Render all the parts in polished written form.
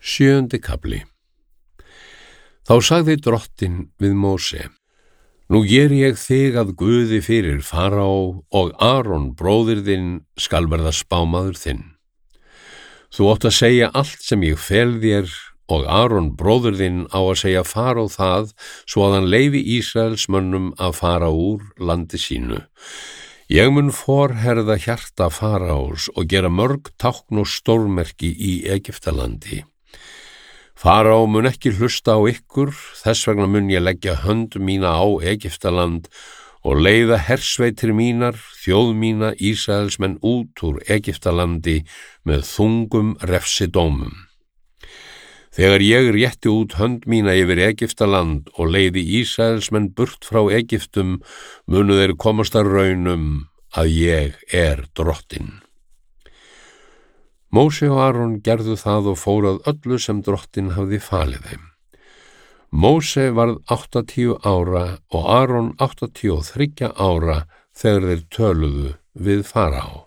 7. kafli. Þá sagði Drottinn við Móse: Nú geri ég þig að Guði fyrir Faraó og Aron bróðir þinn skal verða spámaður þinn. Þú átt að segja allt sem ég fel þér og Aron bróðir þinn á að segja Faraó það svo að hann leyfi Ísraelsmönnum að fara úr landi sínu. Ég mun forherða hjarta Faraós og gera mörg tákn og stórmerki í Egyptalandi. Faraó mun ekki hlusta á ykkur, þess vegna mun ég leggja hönd mína á Egyptaland og leiða hersveitir mínar, þjóð mína, Ísraelsmenn út úr Egyptalandi með þungum refsidómum. Þegar ég rétti út hönd mína yfir Egyptaland og leiði Ísraelsmenn burt frá Egyptum, munu þeir komast að raunum að ég er Drottinn. Móse og Aron gerðu það og fórað öllu sem Drottinn hafði falið þeim. Móse varð 80 ára og Aron 83 ára þegar þeir töluðu við Faraó.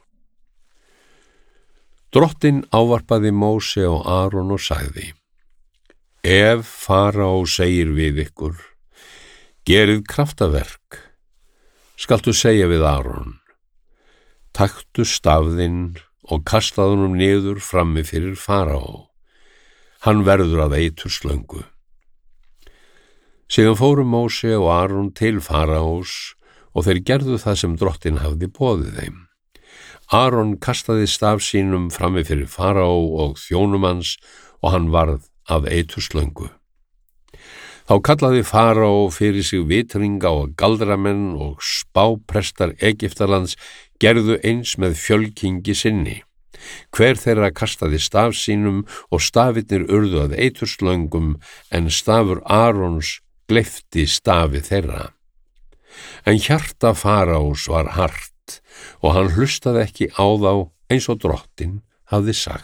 Drottinn ávarpaði Móse og Aron og sagði: Ef Faraó segir við ykkur, gerið kraftaverk, skaltu segja við Aron: taktu stafðinn og kastaðu honum niður frammi fyrir Faraó. Hann verður að eiturslöngu. Síðan fóru Móse og Aron til Faraós og þeir gerðu það sem Drottinn hafði boðið þeim. Aron kastaði staf sínum frammi fyrir Faraó og þjónum hans og hann varð að eiturslöngu. Þá kallaði Faraó fyrir sig vitringa og galdramenn og spáprestar Egyptalands gerðu eins með fjölkingi sinni. Hver þeirra kastaði staf sínum og stafirnir urðu að eiturslöngum en stafur Arons gleypti stafi þeirra. En hjarta Faraós var hart og hann hlustaði ekki á þá eins og Drottinn hafði sagt.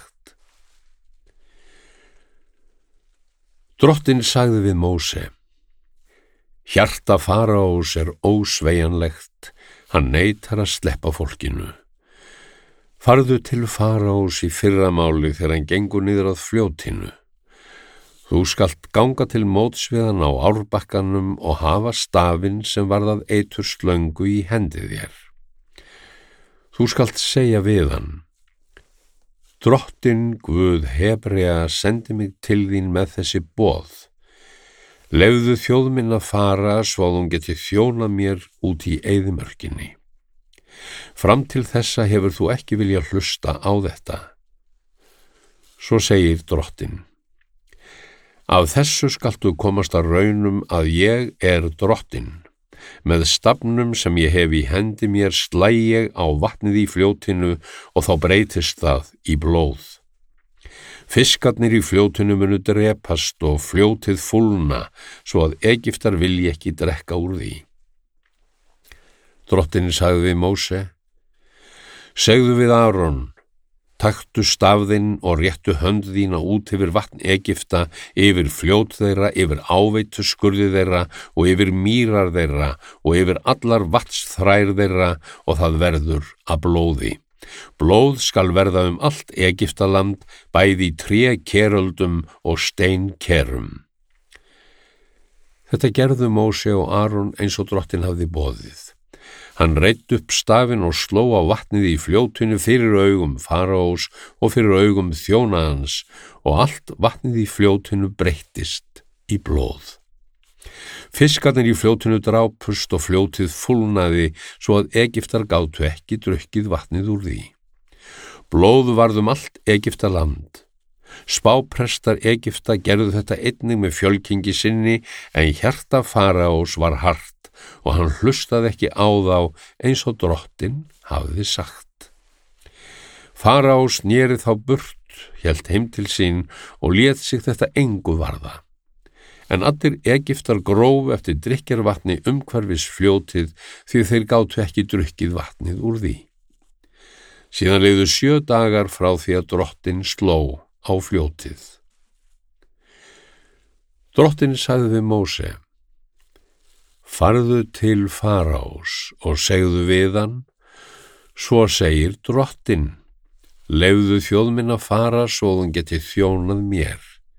Drottinn sagði við Móse: Hjarta Faraós er ósveigjanlegt, hann neitar að sleppa fólkinu. Farðu til Faraós í fyrramáli þegar hann gengur niður að fljótinu. Þú skalt ganga til móts við hann á árbakkanum og hafa stafinn sem varð að eiturslöngu í hendi þér. Þú skalt segja við hann: Drottinn Guð Hebrea sendi mig til þín með þessi boð. Leyfðu þjóð minn að fara svo að hún geti þjónað mér út í eyðimörkinni. Fram til þessa hefur þú ekki viljað hlusta á þetta. Svo segir Drottinn: Af þessu skaltu komast að raunum að ég er Drottinn. Með stafnum sem ég hef í hendi mér slæ ég á vatnið í fljótinu og þá breytist það í blóð. Fiskarnir í fljótinu munu drepast og fljótið fúlna svo að Egyptar vilji ekki drekka úr því. Drottinn sagði við Móse: Segðu við Aron: taktu stafðinn og réttu hönd þína út yfir vatn Egypta, yfir fljót þeirra, yfir áveituskurði þeirra og yfir mýrar þeirra og yfir allar vatnsþrær þeirra og það verður að blóði. Blóð skal verða allt Egyptaland, bæði í trékeröldum og steinkerum. Þetta gerðu Móse og Aron eins og Drottinn hafði boðið. Hann reidd upp stafinn og sló á vatnið í fljótinu fyrir augum Faraós og fyrir augum þjóna hans og allt vatnið í fljótinu breyttist í blóð. Fiskarnir í fljótinu drápust og fljótið fúlnaði svo að Egyptar gátu ekki drukkið vatnið úr því. Blóð varð allt Egyptaland. Spáprestar Egypta gerðu þetta einnig með fjölkingi sinni en hjarta Faraós var hart og hann hlustaði ekki á þá eins og Drottinn hafði sagt. Faraó sneri þá burt, hélt heim til sín og lét sig þetta engu varða. En allir Egyptar grófu eftir drykkjarvatni umhverfis fljótið því þeir gátu ekki drukkið vatnið úr því. Síðan liðu 7 dagar frá því að Drottinn sló á fljótið. Drottinn sagði við Móse: Farðu til Faraós og segðu við hann: Svo segir Drottinn: Leyfðu þjóð minn að fara svo hún geti þjónað mér.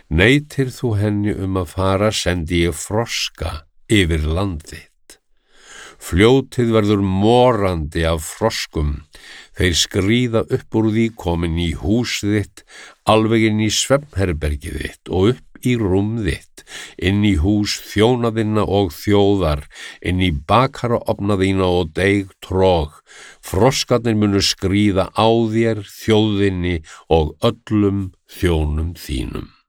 Neitir þú henni að fara, sendi ég froska yfir land þitt. Fljótið verður morandi af froskum, þeir skríða upp úr því komin í hús þitt, alveg inn í svefnherbergið þitt og upp í rúm þitt, inn í hús þjóna þinna og þjóðar, inn í bakaraofna þína og deig trog. Froskarnir munu skríða á þér, þjóðinni og öllum þjónum þínum.